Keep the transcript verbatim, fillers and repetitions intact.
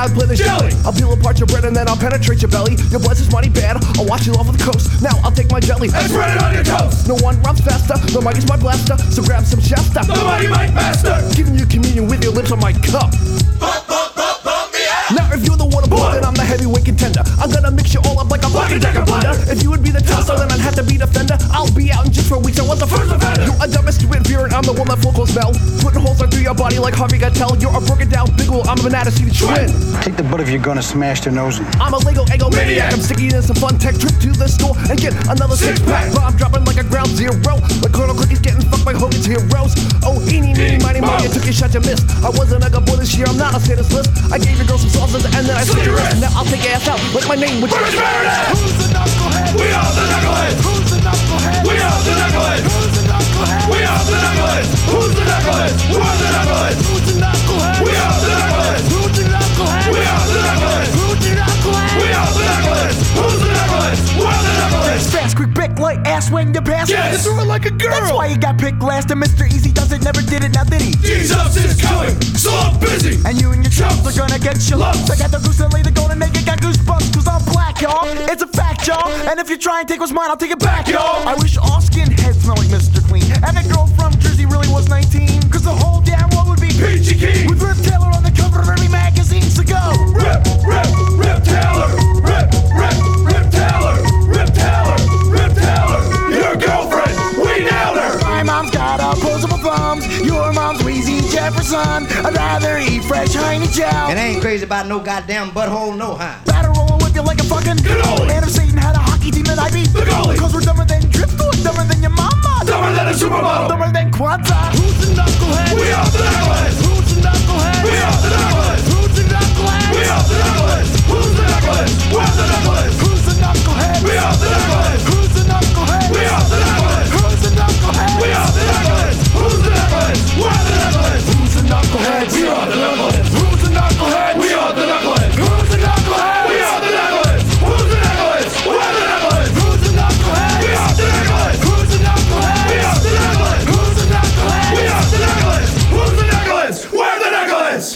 I play the jelly. I'll peel apart your bread and then I'll penetrate your belly. Your blood's is mighty bad, I'll wash you off with the coast. Now I'll take my jelly and spread it on your toast. No one runs faster, the mic is my blaster. So grab some Shasta, the mighty Mike Master, giving you communion with your lips on my cup. Bump, bump, bump, bump me out. Now if you're the water boy, then I'm the heavyweight contender. I'm gonna mix you all up like a bucket decker blender. If you would be the tosser, then I'd have to be the fender. I'll be out in just for weeks, I was the first offender. You're a domestic beer and I'm the one that full goes smell. Putting holes through your body like Harvey Keitel. You're a broken down big ol', I'm an attitude twin. Take the butt if you're gonna smash their nose in. I'm a Lego Eggo maniac. I'm sticking in some fun tech. Trip to the store and get another six pack. But I'm dropping like a ground zero. Like Colonel Cookie's getting fucked by Hogan's heroes. Oh, eeny, meeny, miny, mo, you took your shot, you missed. I wasn't a good boy this year, I'm not a status list. I gave your girl some sauces and then I slit your wrist. Now I'll take your ass out like my name, which is Meredith. Who's the knucklehead? We are the knuckleheads. Who's the knucklehead? We are the knuckleheads. Who's the knucklehead? We are the knuckleheads. Who's the knuckleheads? Who are the knuckleheads? Who's the knucklehead? We are the knuckleheads. Who's the knucklehead? We are the knuckleheads. Who's the knucklehead? We are the knuckleheads. Who's the knuckleheads? Who are the knuckleheads? Fast, quick, big, light, ass when you pass. Yes. You threw it like a girl. That's why you got picked last. And Mister Easy does it, never did it, now did he? Jesus is coming, so I'm busy. And you and your chumps are gonna get your lumps. I got the goose that lay the golden egg, got goosebumps, cause I'm black, y'all. It's a fact, y'all. And if you try and take what's mine, I'll take it back, y'all. I wish all skinheads smell like Mister Clean. And that girl from Jersey really was nineteen. Cause the whole damn world would be Peachy Keen. With Rip Taylor on the cover of every magazine, so go. Rip, Rip, Rip Taylor. Rip, Rip, Rip Taylor. Rip Taylor, Rip Taylor. Your girlfriend, we nailed her. My mom's got opposable thumbs. Your mom's Wheezy Jefferson. I'd rather eat fresh hiney chow. And I ain't crazy about no goddamn butthole, no how. Batter roll with you like a fucking cannoli. Man of Satan had a hockey team and I beat the goalie. Cause we're dumber than Driftwood, dumber than your mama. Dumber than a supermodel. Dumber than Quanta.